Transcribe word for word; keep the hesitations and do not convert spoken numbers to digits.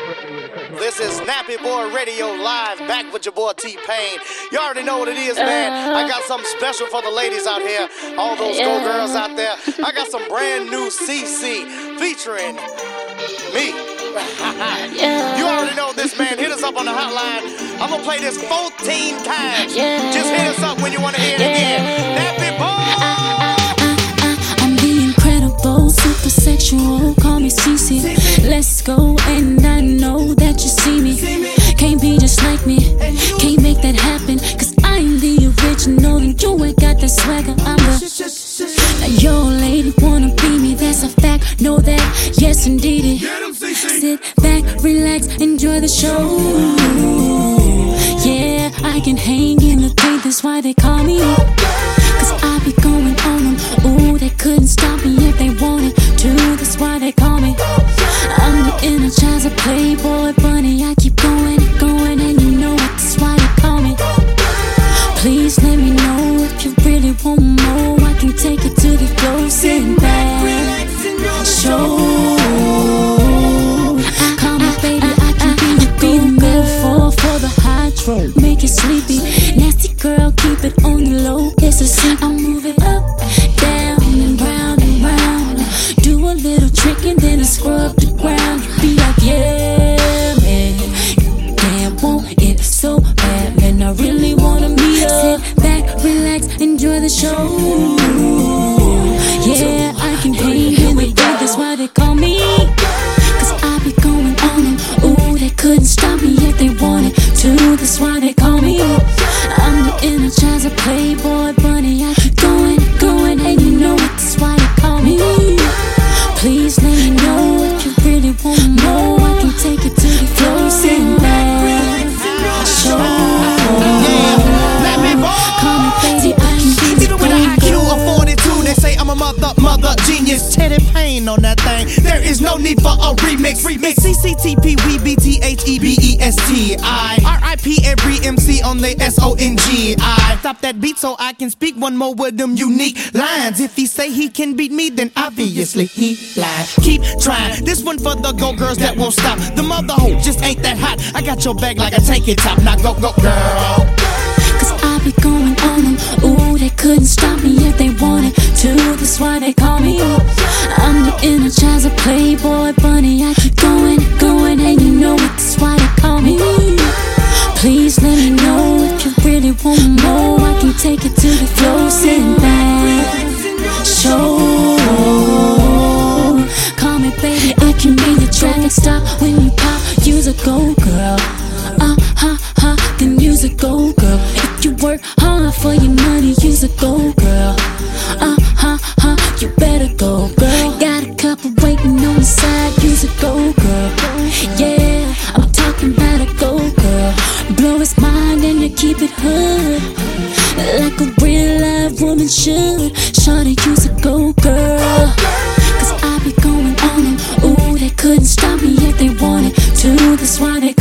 This is Nappy Boy Radio Live, back with your boy T-Pain. You already know what it is, man. I got something special for the ladies out here, all those go girls out there. I got some brand new C C featuring me. You already know this, man. Hit us up on the hotline. I'm gonna play this fourteen times. Just hit us up when you wanna hear it again. Nappy Boy! I'm the incredible, super sexual. Call me C C. Let's go, and I know that you see me. Can't be just like me. Can't make that happen, cause I'm the original, and you ain't got that swagger. I'm the now your lady wanna be me. That's a fact. Know that, yes indeed. Sit back, relax, enjoy the show. Yeah, I can hang in the paint, that's why they call me. Cause I be going on them. Ooh, they couldn't stop me if they wanted to. That's why they call me. I'm the energizer, playboy bunny. I keep going and going, and you know it. That's why they call me. Please let me know if you really want more. I can take it to the floor, sitting back, show. Call me baby, I can be your go metaphor for the hydro. Make you sleepy, nasty girl, keep it on the low. It's a sin. I move it up, down, and round and round. Do a little trick and then I scrub the ground. You be like, yeah, man, damn, want it so bad, man. I really wanna meet up. Sit back, relax, enjoy the show. Yeah, I can hang in the dark, that's why they call me. Cause I be going on them. Ooh, they couldn't stop me if they wanted to. That's why they call me. I'm the energizer, playboy bunny. I keep going, going, and you know it. That's why they call me. Please let me know if you really want more. I can take it to the floor, sitting back, show. Call me baby, I can be even with an I Q of forty-two, they say I'm a mother, mother genius. Teddy Payne on that thing. There is no need for a remix. Remix. C C T P, we B T H E B E S T I. R I P every M C on the S O N G I. Stop that beat so I can speak one more with them unique lines. If he say he can beat me, then obviously he lied. Keep trying. This one for the go girls that won't stop. The mother hoe just ain't that hot. I got your bag like a tanky top. Now go, go, girl. Cause I be going on them. Ooh, they couldn't stop me if they wanted to. That's why they call me. I'm the energizer, playboy bunny. I keep going, going, and you know it. That's why they call me. Please let me know if you really want more. I can take it to the floor, sitting back, show. Call me baby, I can be your traffic stop when you pop. Use a go girl. Uh, ha, ha, then use a go girl. If you work hard for your money, use a go girl. Uh, ha, ha, you better go girl. Got a couple waiting on the side, use a go girl. Yeah, I'm talking about a go girl. Blow his mind and you keep it hood, like a real live woman should. Shorty, use a go girl. Cause I be going on them. Ooh, they couldn't stop me if they wanted to. That's why they